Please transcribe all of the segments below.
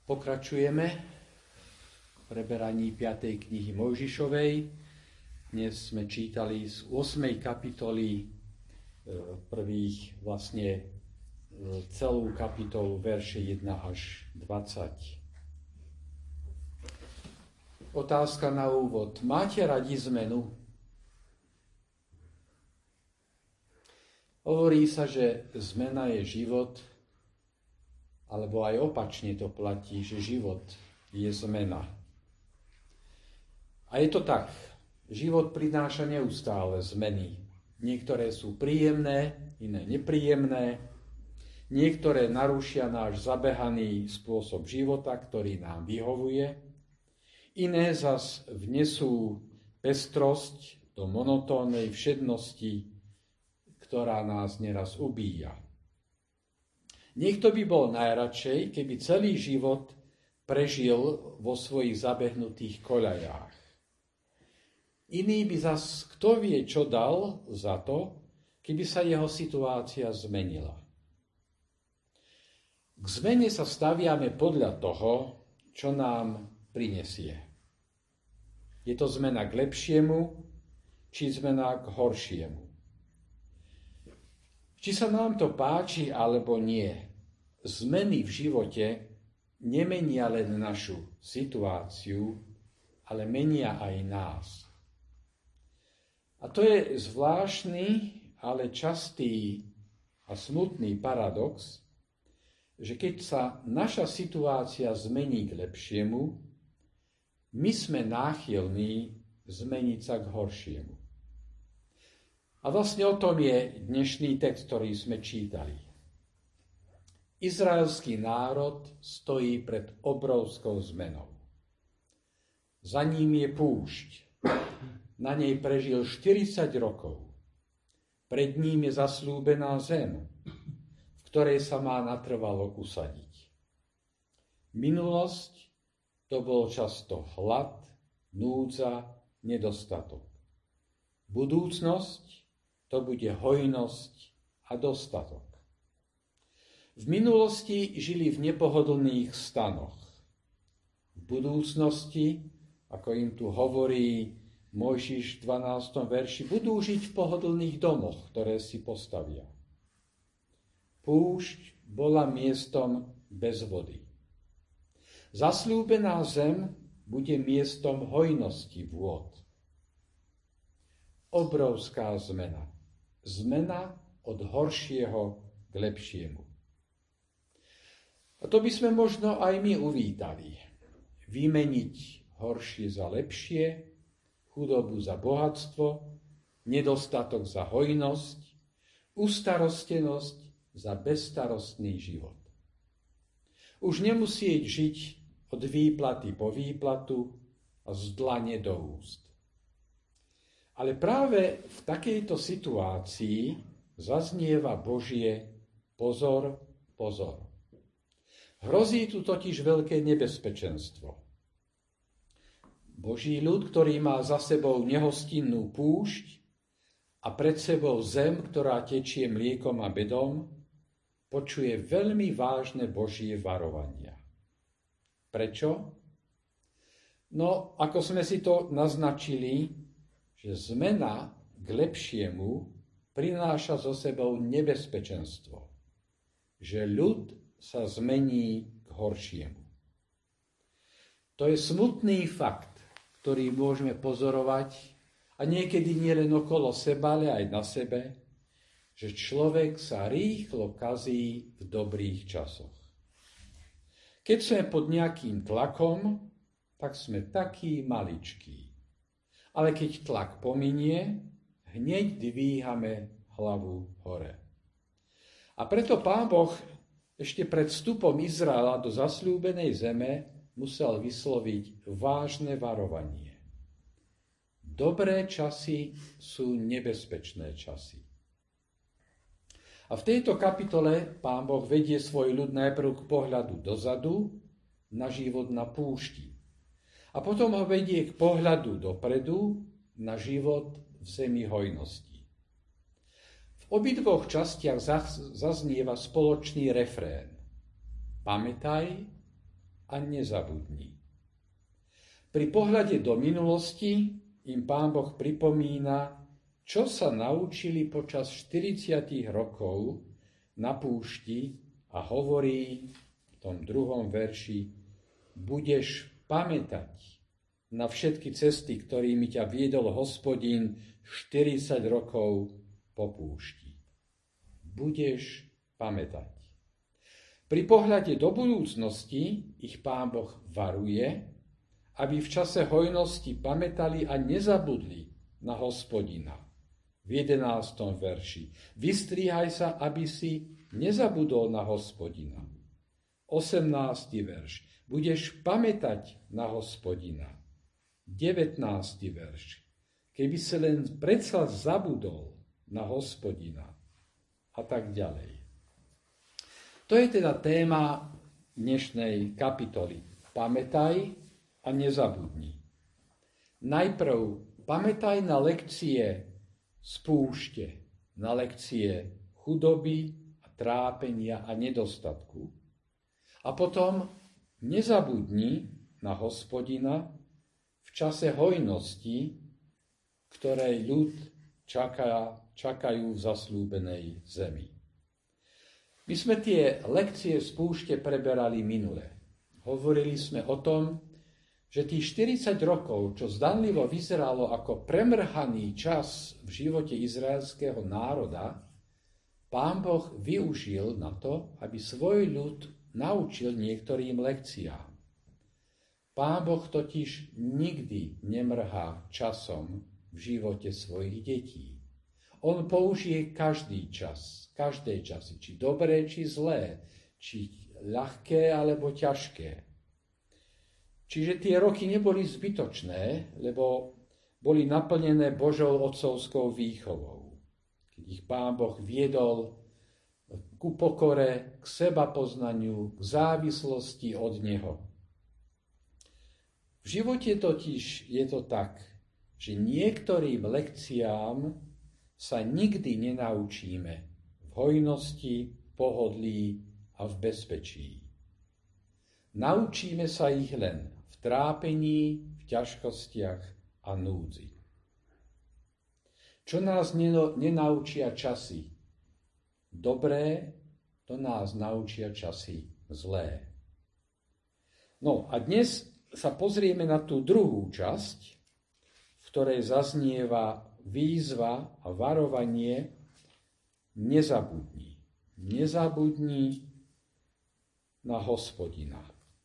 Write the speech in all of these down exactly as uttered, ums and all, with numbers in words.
Pokračujeme v preberaní piatej knihy Mojžišovej. Dnes sme čítali z ôsmej kapitoly prvých vlastne celú kapitolu verše jeden až dvadsať. Otázka na úvod. Máte radi zmenu? Hovorí sa, že zmena je život, alebo aj opačne to platí, že život je zmena. A je to tak. Život prináša neustále zmeny. Niektoré sú príjemné, iné nepríjemné. Niektoré narušia náš zabehaný spôsob života, ktorý nám vyhovuje. Iné zas vnesú pestrosť do monotónnej všednosti, ktorá nás neraz ubíja. Niekto by bol najradšej, keby celý život prežil vo svojich zabehnutých koľajách. Iný by zas kto vie, čo dal za to, keby sa jeho situácia zmenila. K zmene sa staviame podľa toho, čo nám prinesie. Je to zmena k lepšiemu, či zmena k horšiemu. Či sa nám to páči, alebo nie, zmeny v živote nemenia len našu situáciu, ale menia aj nás. A to je zvláštny, ale častý a smutný paradox, že keď sa naša situácia zmení k lepšiemu, my sme náchylní zmeniť sa k horšiemu. A vlastne o tom je dnešný text, ktorý sme čítali. Izraelský národ stojí pred obrovskou zmenou. Za ním je púšť. Na nej prežil štyridsať rokov. Pred ním je zasľúbená zem, v ktorej sa má natrvalo usadiť. Minulosť to bol často hlad, núdza, nedostatok. Budúcnosť to bude hojnosť a dostatok. V minulosti žili v nepohodlných stanoch. V budúcnosti, ako im tu hovorí Mojžiš v dvanástom verši, budú žiť v pohodlných domoch, ktoré si postavia. Púšť bola miestom bez vody. Zasľúbená zem bude miestom hojnosti vôd. Obrovská zmena. Zmena od horšieho k lepšiemu. A to by sme možno aj my uvítali. Vymeniť horšie za lepšie, chudobu za bohatstvo, nedostatok za hojnosť, ustarostenosť za bezstarostný život. Už nemusieť žiť od výplaty po výplatu a z dlane do úst. Ale práve v takejto situácii zaznieva Božie pozor, pozor. Hrozí tu totiž veľké nebezpečenstvo. Boží ľud, ktorý má za sebou nehostinnú púšť a pred sebou zem, ktorá tečie mliekom a medom, počuje veľmi vážne Božie varovania. Prečo? No, ako sme si to naznačili, že zmena k lepšiemu prináša so sebou nebezpečenstvo. Že ľud sa zmení k horšiemu. To je smutný fakt, ktorý môžeme pozorovať a niekedy nielen okolo seba, ale aj na sebe, že človek sa rýchlo kazí v dobrých časoch. Keď sme pod nejakým tlakom, tak sme takí maličkí. Ale keď tlak pominie, hneď dvíhame hlavu hore. A preto Pán Boh ešte pred vstupom Izraela do zasľúbenej zeme musel vysloviť vážne varovanie. Dobré časy sú nebezpečné časy. A v tejto kapitole Pán Boh vedie svoj ľud najprv k pohľadu dozadu na život na púšti. A potom ho vedie k pohľadu dopredu na život v zemi hojnosti. V obidvoch častiach zaznieva spoločný refrén. Pamätaj, a nezabudni. Pri pohľade do minulosti im Pán Boh pripomína, čo sa naučili počas štyridsať rokov na púšti a hovorí v tom druhom verši: budeš pamätať na všetky cesty, ktorými ťa viedol Hospodin štyridsať rokov po púšti. Budeš pamätať. Pri pohľade do budúcnosti ich Pán Boh varuje, aby v čase hojnosti pamätali a nezabudli na Hospodina. V jedenástom verši: vystríhaj sa, aby si nezabudol na Hospodina. osemnásty verš: budeš pamätať na Hospodina. devätnásty verš: keby si len predsa zabudol na Hospodina. A tak ďalej. To je teda téma dnešnej kapitoly. Pamätaj a nezabudni. Najprv pamätaj na lekcie z púšte, na lekcie chudoby a trápenia a nedostatku. A potom nezabudni na Hospodina v čase hojnosti, ktorej ľud čaká, čakajú v zasľúbenej zemi. My sme tie lekcie z púšte preberali minule. Hovorili sme o tom, že tých štyridsať rokov, čo zdanlivo vyzeralo ako premrhaný čas v živote izraelského národa, Pán Boh využil na to, aby svoj ľud naučil niektorým lekciám. Pán Boh totiž nikdy nemrhá časom v živote svojich detí. On použije každý čas, každé časy, či dobré, či zlé, či ľahké, alebo ťažké. Čiže tie roky neboli zbytočné, lebo boli naplnené Božou otcovskou výchovou. Keď ich Pán Boh viedol ku pokore, k sebapoznaniu, k závislosti od Neho. V živote totiž je to tak, že niektorým lekciám sa nikdy nenaučíme v hojnosti, pohodlí a v bezpečí. Naučíme sa ich len v trápení, v ťažkostiach a núdzi. Čo nás nenaučia časy dobré, to nás naučia časy zlé. No a dnes sa pozrieme na tú druhú časť, v ktorej zaznieva výzva a varovanie: nezabudni. Nezabudni na Hospodina.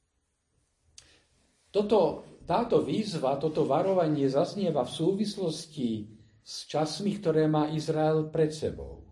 Toto, táto výzva, toto varovanie zaznieva v súvislosti s časmi, ktoré má Izrael pred sebou.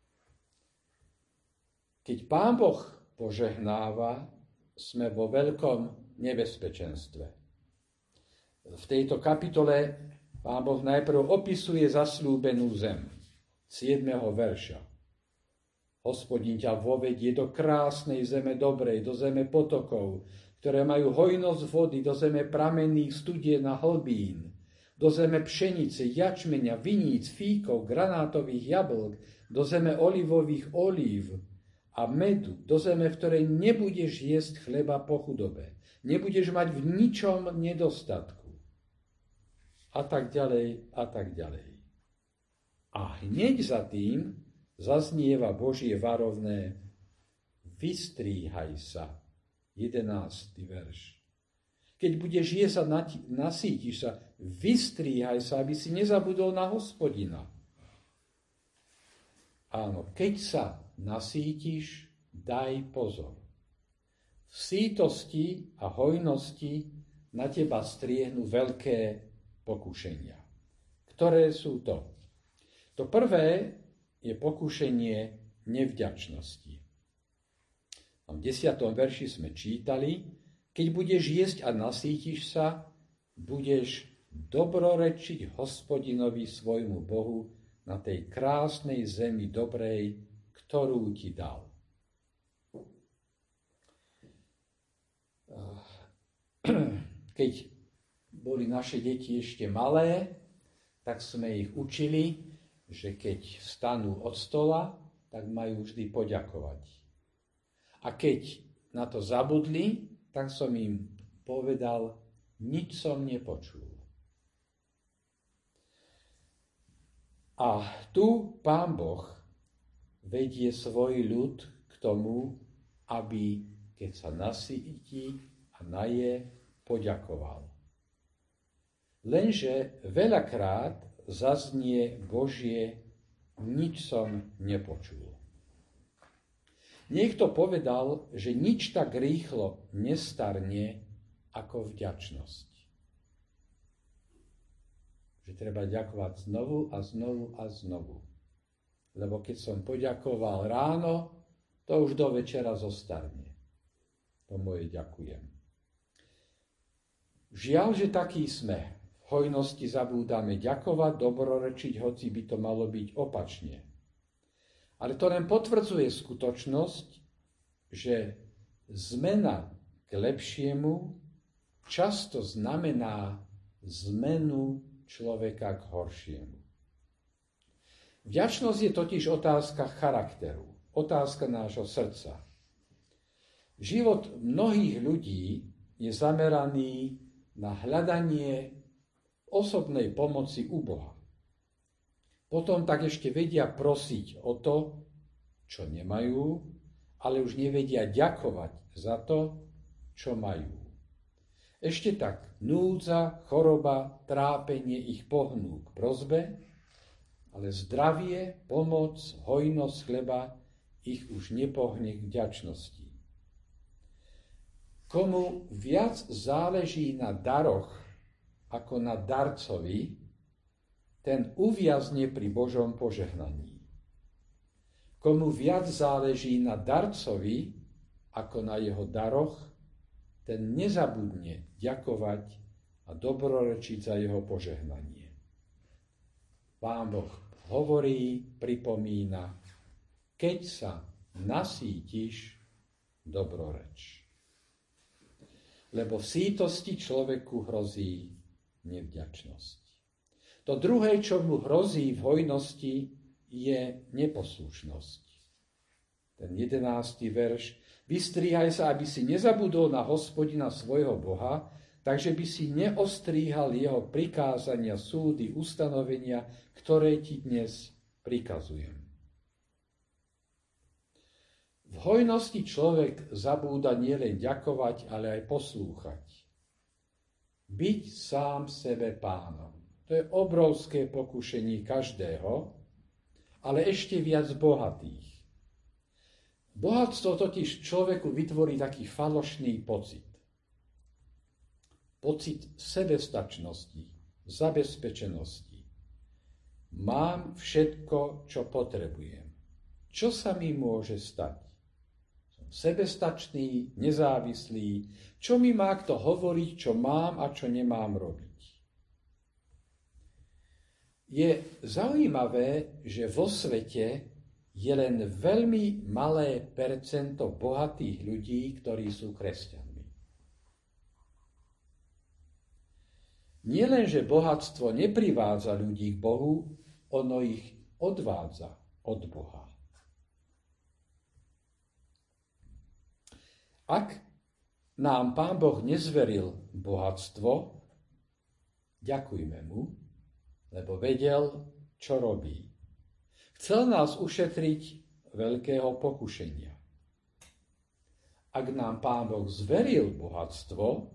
Keď Pán Boh požehnáva, sme vo veľkom nebezpečenstve. V tejto kapitole Pán Boh najprv opisuje zasľúbenú zem, siedmeho verša. Hospodin ťa vovedie do krásnej zeme dobrej, do zeme potokov, ktoré majú hojnosť vody, do zeme pramenných studien a hlbín, do zeme pšenice, jačmeňa, viníc, fíkov, granátových jablk, do zeme olivových olív a medu, do zeme, v ktorej nebudeš jesť chleba po chudobe, nebudeš mať v ničom nedostatku. A tak ďalej, a tak ďalej. A hneď za tým zaznieva Božie varovné: vystríhaj sa, jedenásty verš. Keď budeš jesť a nasítiš sa, vystríhaj sa, aby si nezabudol na Hospodina. Áno, keď sa nasítiš, daj pozor. V sítosti a hojnosti na teba striehnú veľké pokušenia. Ktoré sú to? To prvé je pokušenie nevďačnosti. V desiatom verši sme čítali: keď budeš jesť a nasítiš sa, budeš dobrorečiť Hospodinovi svojmu Bohu na tej krásnej zemi dobrej, ktorú ti dal. Keď boli naše deti ešte malé, tak sme ich učili, že keď vstanú od stola, tak majú vždy poďakovať. A keď na to zabudli, tak som im povedal, nič som nepočul. A tu Pán Boh vedie svoj ľud k tomu, aby keď sa nasýti a naje, poďakoval. Lenže veľakrát zaznie Božie, nič som nepočul. Niekto povedal, že nič tak rýchlo nestarne ako vďačnosť. Že treba ďakovať znovu a znovu a znovu. Lebo keď som poďakoval ráno, to už do večera zostarne. To moje ďakujem. Žiaľ, že taký sme. V hojnosti zabúdame ďakovať, dobrorečiť, hoci by to malo byť opačne. Ale to len potvrdzuje skutočnosť, že zmena k lepšiemu často znamená zmenu človeka k horšiemu. Vďačnosť je totiž otázka charakteru, otázka nášho srdca. Život mnohých ľudí je zameraný na hľadanie osobnej pomoci u Boha. Potom tak ešte vedia prosiť o to, čo nemajú, ale už nevedia ďakovať za to, čo majú. Ešte tak núdza, choroba, trápenie ich pohnú k prosbe, ale zdravie, pomoc, hojnosť chleba ich už nepohne k vďačnosti. Komu viac záleží na daroch ako na darcovi, ten uviazne pri Božom požehnaní. Komu viac záleží na darcovi ako na jeho daroch, ten nezabudne ďakovať a dobrorečiť za jeho požehnanie. Pán Boh hovorí, pripomína, keď sa nasýtiš, dobroreč. Lebo v sítosti človeku hrozí nevďačnosť. To druhé, čo mu hrozí v hojnosti, je neposlušnosť. Ten jedenásty verš. Vystríhaj sa, aby si nezabudol na Hospodina svojho Boha, takže by si neostríhal jeho prikázania, súdy, ustanovenia, ktoré ti dnes prikazujem. V hojnosti človek zabúda nielen ďakovať, ale aj poslúchať. Byť sám sebe pánom. To je obrovské pokušenie každého, ale ešte viac bohatých. Bohatstvo totiž človeku vytvorí taký falošný pocit. Pocit sebestačnosti, zabezpečenosti. Mám všetko, čo potrebujem. Čo sa mi môže stať? Som sebestačný, nezávislý. Čo mi má kto hovoriť, čo mám a čo nemám robiť? Je zaujímavé, že vo svete je len veľmi malé percento bohatých ľudí, ktorí sú kresťanmi. Nie len, že bohatstvo neprivádza ľudí k Bohu, ono ich odvádza od Boha. Ak nám Pán Boh nezveril bohatstvo, ďakujme mu, lebo vedel, čo robí. Chcel nás ušetriť veľkého pokušenia. Ak nám Pán Boh zveril bohatstvo,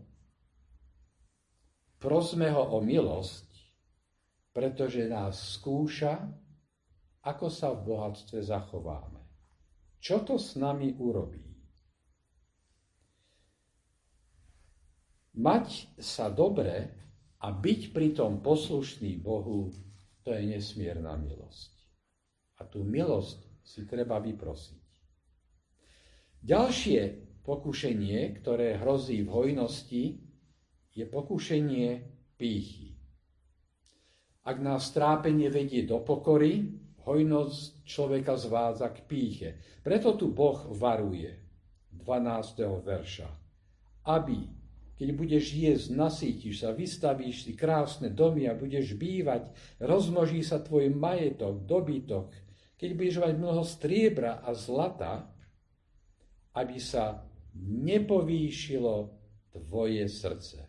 prosme ho o milosť, pretože nás skúša, ako sa v bohatstve zachováme. Čo to s nami urobí? Mať sa dobre a byť pritom poslušný Bohu, to je nesmierna milosť. A tú milosť si treba vyprosiť. Ďalšie pokušenie, ktoré hrozí v hojnosti, je pokušenie pýchy. Ak nás trápenie vedie do pokory, hojnosť človeka zvádza k pýche. Preto tu Boh varuje, dvanásteho verša, aby keď budeš jesť, nasýtiš sa, vystavíš si krásne domy a budeš bývať, rozmnoží sa tvoj majetok, dobytok, keď budeš mať mnoho striebra a zlata, aby sa nepovýšilo tvoje srdce.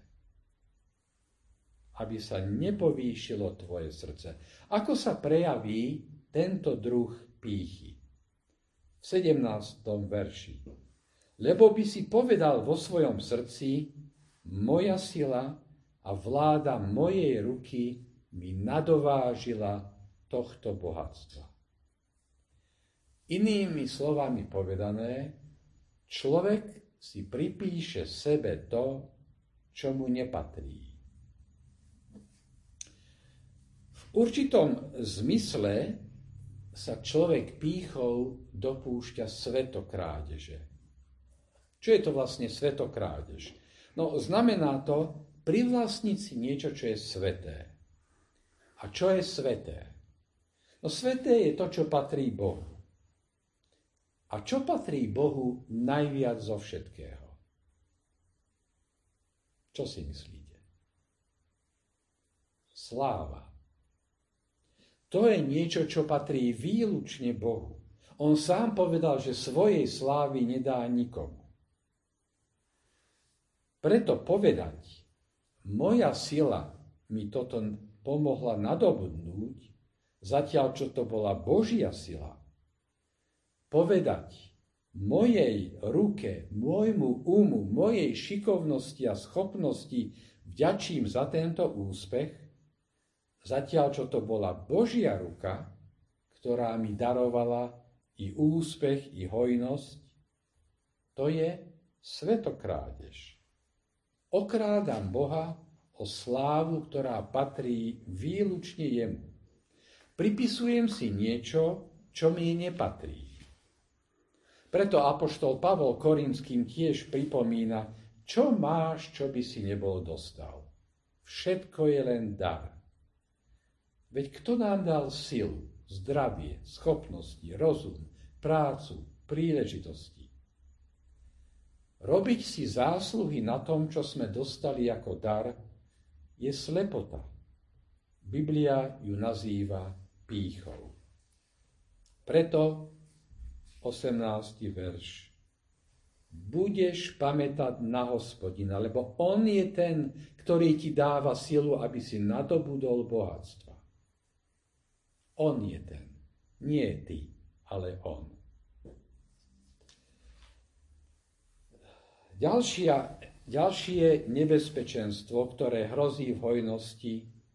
Aby sa nepovýšilo tvoje srdce. Ako sa prejaví tento druh pýchy? V sedemnástom verši. Lebo by si povedal vo svojom srdci, moja sila a vláda mojej ruky mi nadovážila tohto bohatstva. Inými slovami povedané, človek si pripíše sebe to, čo mu nepatrí. V určitom zmysle sa človek pýchou dopúšťa svetokrádeže. Čo je to vlastne svetokrádež? No, znamená to privlastniť si niečo, čo je sveté. A čo je sveté? No, sveté je to, čo patrí Bohu. A čo patrí Bohu najviac zo všetkého? Čo si myslíte? Sláva. To je niečo, čo patrí výlučne Bohu. On sám povedal, že svojej slávy nedá nikomu. Preto povedať, moja sila mi toto pomohla nadobudnúť, zatiaľ čo to bola Božia sila. Povedať mojej ruke, môjmu umu, mojej šikovnosti a schopnosti vďačím za tento úspech, zatiaľ čo to bola Božia ruka, ktorá mi darovala i úspech, i hojnosť, to je svetokrádež. Okrádam Boha o slávu, ktorá patrí výlučne jemu. Pripisujem si niečo, čo mi nepatrí. Preto apoštol Pavol Korinským tiež pripomína, čo máš, čo by si nebol dostal. Všetko je len dar. Veď kto nám dal silu, zdravie, schopnosti, rozum, prácu, príležitosti? Robiť si zásluhy na tom, čo sme dostali ako dar, je slepota. Biblia ju nazýva pýchou. Preto osemnásty verš. Budeš pamätať na Hospodina, lebo on je ten, ktorý ti dáva silu, aby si nadobudol bohatstva. On je ten. Nie ty, ale on. Ďalšia, ďalšie nebezpečenstvo, ktoré hrozí v hojnosti,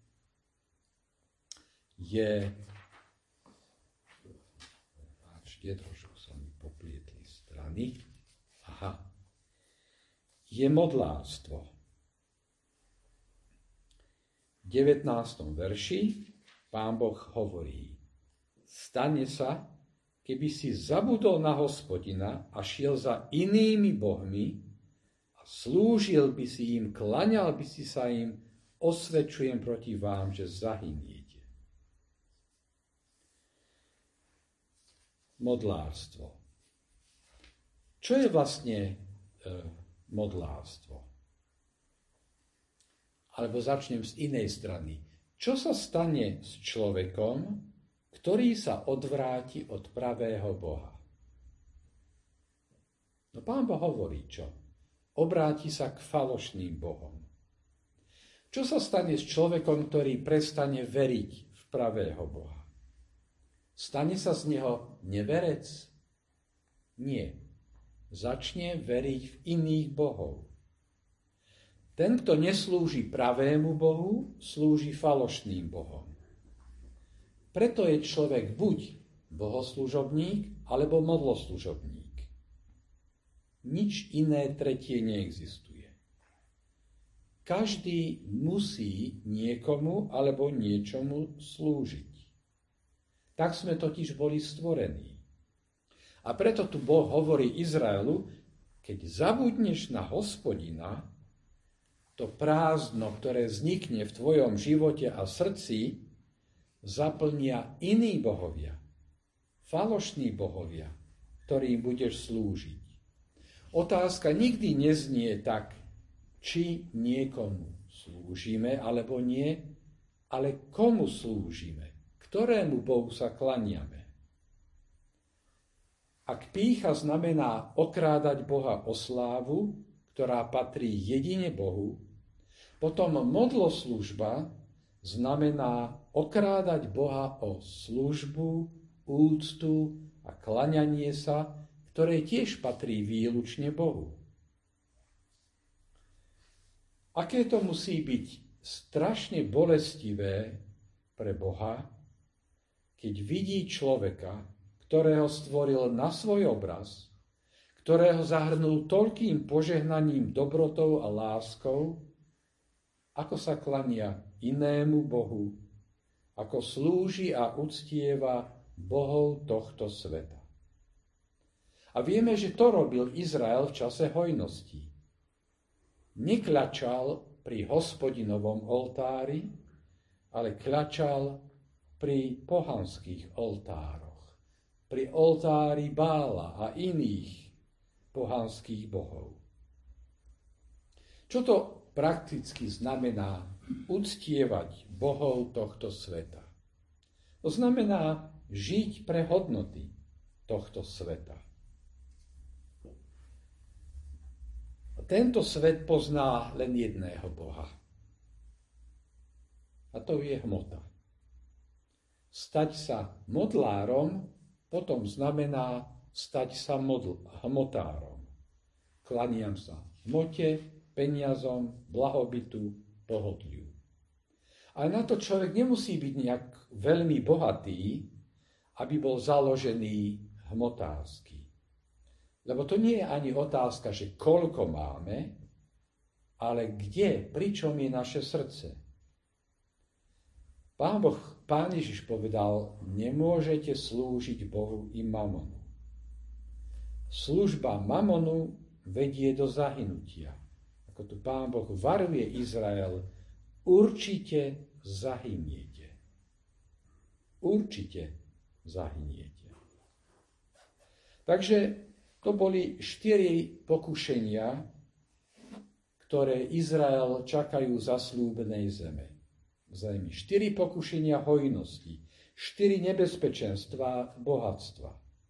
je... Páčte, trošku sa mi poplietli strany. Aha. Je modlárstvo. V devätnástom verši Pán Boh hovorí, stane sa, keby si zabudol na Hospodina a šiel za inými bohmi a slúžil by si im, klaňal by si sa im, osvedčujem proti vám, že zahyniete. Modlárstvo. Čo je vlastne e, modlárstvo? Alebo začnem z inej strany. Čo sa stane s človekom, ktorý sa odvráti od pravého Boha? No Pán Boh hovorí čo? Obráti sa k falošným bohom. Čo sa stane s človekom, ktorý prestane veriť v pravého Boha? Stane sa z neho neverec? Nie. Začne veriť v iných bohov. Ten, kto neslúži pravému Bohu, slúži falošným bohom. Preto je človek buď bohoslužobník, alebo modloslužobník. Nič iné tretie neexistuje. Každý musí niekomu alebo niečomu slúžiť. Tak sme totiž boli stvorení. A preto tu Boh hovorí Izraelu, keď zabudneš na Hospodina, to prázdno, ktoré vznikne v tvojom živote a srdci, zaplnia iní bohovia, falošní bohovia, ktorým budeš slúžiť. Otázka nikdy neznie tak, či niekomu slúžime alebo nie, ale komu slúžime, ktorému Bohu sa klaniame. Ak pýcha znamená okrádať Boha o slávu, ktorá patrí jedine Bohu, potom modloslužba znamená okrádať Boha o službu, úctu a klaňanie sa, ktoré tiež patrí výlučne Bohu. Aké to musí byť strašne bolestivé pre Boha, keď vidí človeka, ktorého stvoril na svoj obraz, ktorého zahrnul toľkým požehnaním, dobrotou a láskou, ako sa klania inému Bohu, ako slúži a uctieva bohov tohto sveta. A vieme, že to robil Izrael v čase hojnosti. Nekľačal pri Hospodinovom oltári, ale kľačal pri pohanských oltároch, pri oltári Bála a iných pohanských bohov. Čo to prakticky znamená uctievať bohov tohto sveta? To znamená žiť pre hodnoty tohto sveta. Tento svet pozná len jedného Boha. A to je hmota. Stať sa modlárom potom znamená stať sa modl, hmotárom. Klaniam sa hmote, peniazom, blahobytu, pohodliu. Ale na to človek nemusí byť nejak veľmi bohatý, aby bol založený hmotársky. Lebo to nie je ani otázka, že koľko máme, ale kde, pričom je naše srdce. Pán Boh, Pán Ježiš povedal, nemôžete slúžiť Bohu i mamonu. Služba mamonu vedie do zahynutia. Ako tu Pán Boh varuje Izrael, určite zahyniete. Určite zahyniete. Takže to boli štyri pokušenia, ktoré Izrael čakajú zasľúbenej zeme. Zemi. Štyri pokušenia hojnosti, štyri nebezpečenstva bohatstva.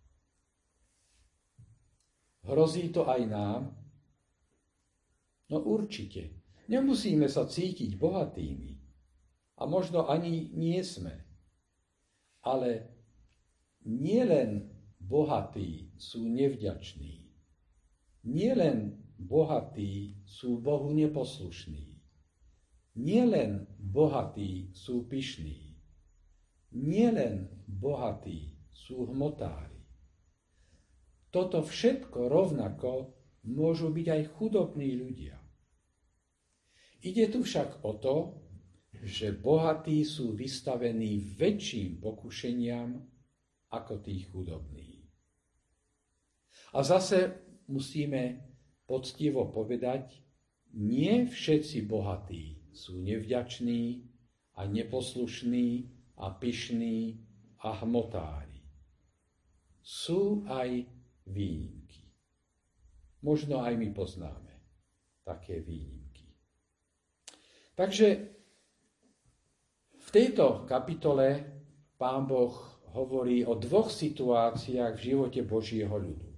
Hrozí to aj nám? No určite. Nemusíme sa cítiť bohatými. A možno ani nie sme. Ale nielen bohatí sú nevďační. Nielen bohatí sú Bohu neposlušní. Nielen bohatí sú pyšní. Nielen bohatí sú hmotári. Toto všetko rovnako môžu byť aj chudobní ľudia. Ide tu však o to, že bohatí sú vystavení väčším pokušeniam ako tí chudobní. A zase musíme poctivo povedať, nie všetci bohatí sú nevďační a neposlušní a pyšní a hmotári. Sú aj výnimky. Možno aj my poznáme také výnimky. Takže v tejto kapitole Pán Boh hovorí o dvoch situáciách v živote Božieho ľudu.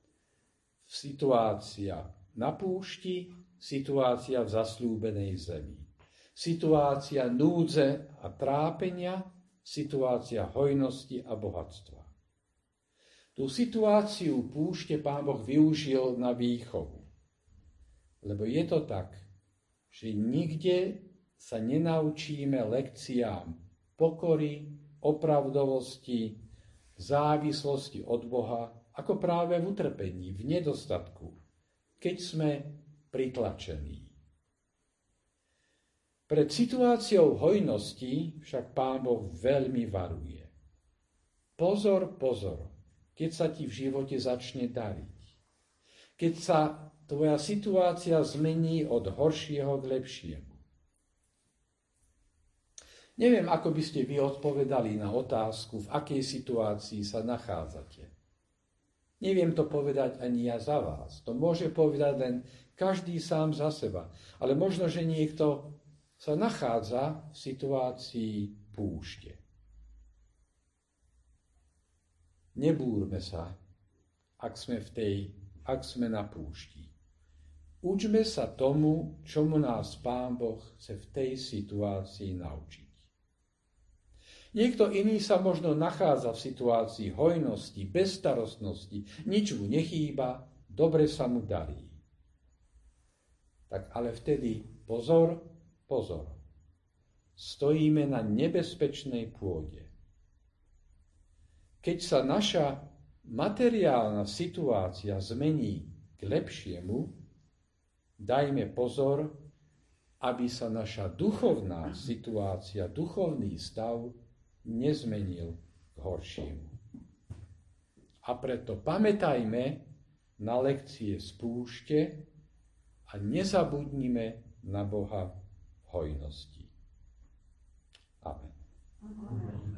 Situácia na púšti, situácia v zasľúbenej zemi. Situácia núdze a trápenia, situácia hojnosti a bohatstva. Tú situáciu púšte Pán Boh využil na výchovu. Lebo je to tak, že nikde sa nenaučíme lekciám pokory, opravdovosti, závislosti od Boha, ako práve v utrpení, v nedostatku, keď sme pritlačení. Pred situáciou hojnosti však Pán Boh veľmi varuje. Pozor, pozor, keď sa ti v živote začne dariť. Keď sa tvoja situácia zmení od horšieho k lepšiemu. Neviem, ako by ste vy odpovedali na otázku, v akej situácii sa nachádzate. Neviem to povedať ani ja za vás. To môže povedať len každý sám za seba. Ale možno, že niekto sa nachádza v situácii púšte. Nebúrme sa, ak sme, v tej, ak sme na púšti. Učme sa tomu, čomu nás Pán Boh chce v tej situácii naučiť. Niekto iný sa možno nachádza v situácii hojnosti, bezstarostnosti, nič mu nechýba, dobre sa mu darí. Tak ale vtedy pozor, pozor. Stojíme na nebezpečnej pôde. Keď sa naša materiálna situácia zmení k lepšiemu, dajme pozor, aby sa naša duchovná situácia, duchovný stav nezmenil k horšiemu. A preto pamätajme na lekcie z púšte a nezabudnime na Boha v hojnosti. Amen. Amen.